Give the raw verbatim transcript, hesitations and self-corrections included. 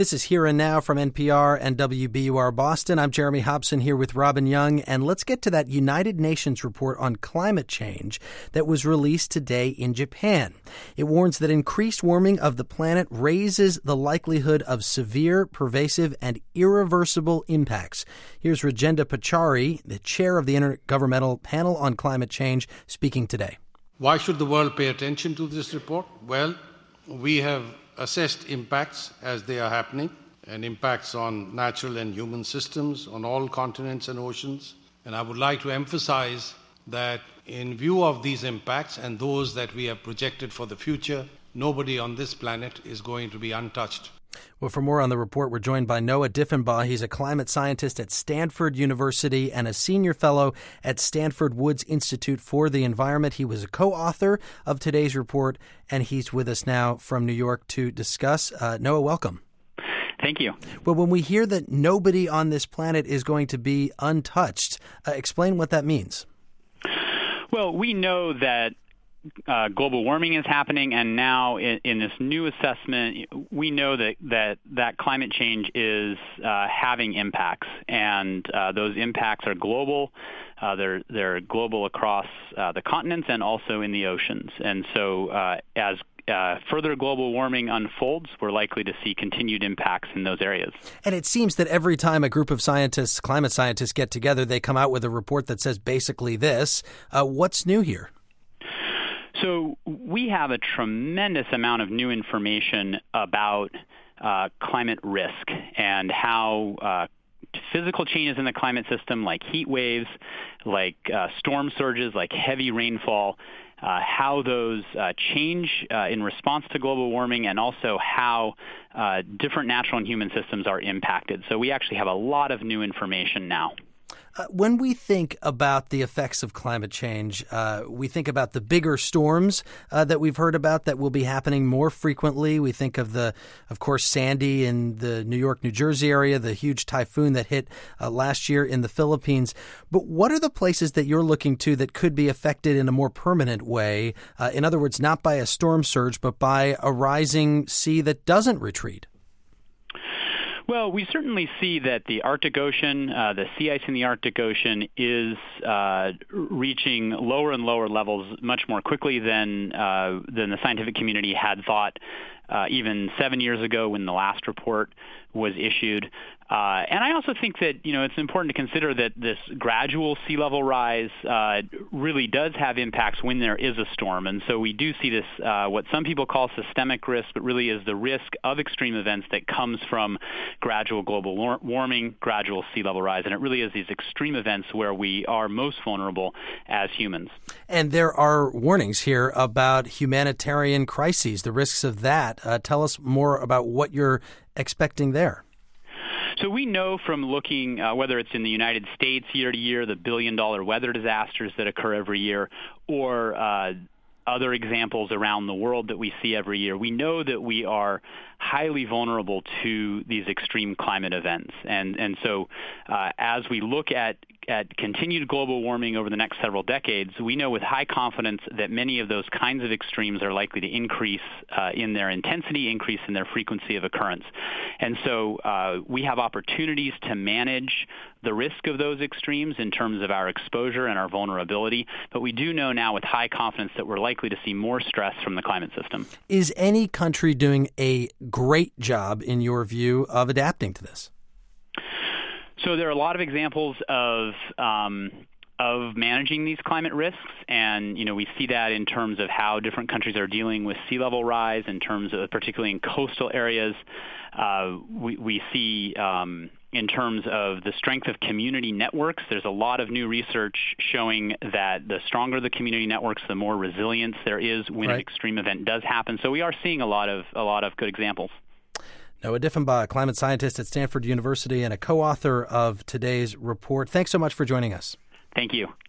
This is Here and Now from N P R and W B U R Boston. I'm Jeremy Hobson here with Robin Young, and let's get to that United Nations report on climate change that was released today in Japan. It warns that increased warming of the planet raises the likelihood of severe, pervasive, and irreversible impacts. Here's Rajendra Pachauri, the chair of the Intergovernmental Panel on Climate Change, speaking today. Why should the world pay attention to this report? Well, we have assessed impacts as they are happening, and impacts on natural and human systems on all continents and oceans. And I would like to emphasize that in view of these impacts and those that we have projected for the future, nobody on this planet is going to be untouched. Well, for more on the report, we're joined by Noah Diffenbaugh. He's a climate scientist at Stanford University and a senior fellow at Stanford Woods Institute for the Environment. He was a co-author of today's report, and he's with us now from New York to discuss. Uh, Noah, welcome. Thank you. Well, when we hear that nobody on this planet is going to be untouched, uh, explain what that means. Well, we know that Uh, global warming is happening, and now in, in this new assessment, we know that that, that climate change is uh, having impacts, and uh, those impacts are global. Uh, they're they're global across uh, the continents and also in the oceans. And so, uh, as uh, further global warming unfolds, we're likely to see continued impacts in those areas. And it seems that every time a group of scientists, climate scientists, get together, they come out with a report that says basically this. Uh, what's new here? So we have a tremendous amount of new information about uh, climate risk and how uh, physical changes in the climate system, like heat waves, like uh, storm surges, like heavy rainfall, uh, how those uh, change uh, in response to global warming, and also how uh, different natural and human systems are impacted. So we actually have a lot of new information now. Uh, when we think about the effects of climate change, uh, we think about the bigger storms uh, that we've heard about that will be happening more frequently. We think of the, of course, Sandy in the New York, New Jersey area, the huge typhoon that hit uh, last year in the Philippines. But what are the places that you're looking to that could be affected in a more permanent way? Uh, in other words, not by a storm surge, but by a rising sea that doesn't retreat? Well, we certainly see that the Arctic Ocean, uh, the sea ice in the Arctic Ocean is uh, reaching lower and lower levels much more quickly than uh, than the scientific community had thought uh, even seven years ago when the last report was issued. Uh, and I also think that, you know, it's important to consider that this gradual sea level rise uh, really does have impacts when there is a storm. And so we do see this, uh, what some people call systemic risk, but really is the risk of extreme events that comes from gradual global war- warming, gradual sea level rise. And it really is these extreme events where we are most vulnerable as humans. And there are warnings here about humanitarian crises, the risks of that. Uh, tell us more about what you're expecting there. So we know from looking, uh, whether it's in the United States year to year, the billion-dollar weather disasters that occur every year, or uh, other examples around the world that we see every year, we know that we are highly vulnerable to these extreme climate events. And and so uh, as we look at at continued global warming over the next several decades, we know with high confidence that many of those kinds of extremes are likely to increase uh, in their intensity, increase in their frequency of occurrence. And so uh, we have opportunities to manage the risk of those extremes in terms of our exposure and our vulnerability. But we do know now with high confidence that we're likely to see more stress from the climate system. Is any country doing a great job, in your view, of adapting to this? So there are a lot of examples of um, of managing these climate risks, and you know we see that in terms of how different countries are dealing with sea level rise, in terms of particularly in coastal areas. Uh, we, we see um, in terms of the strength of community networks. There's a lot of new research showing that the stronger the community networks, the more resilience there is when right. an extreme event does happen. So we are seeing a lot of a lot of good examples. Noah Diffenbaugh, climate scientist at Stanford University and a co-author of today's report. Thanks so much for joining us. Thank you.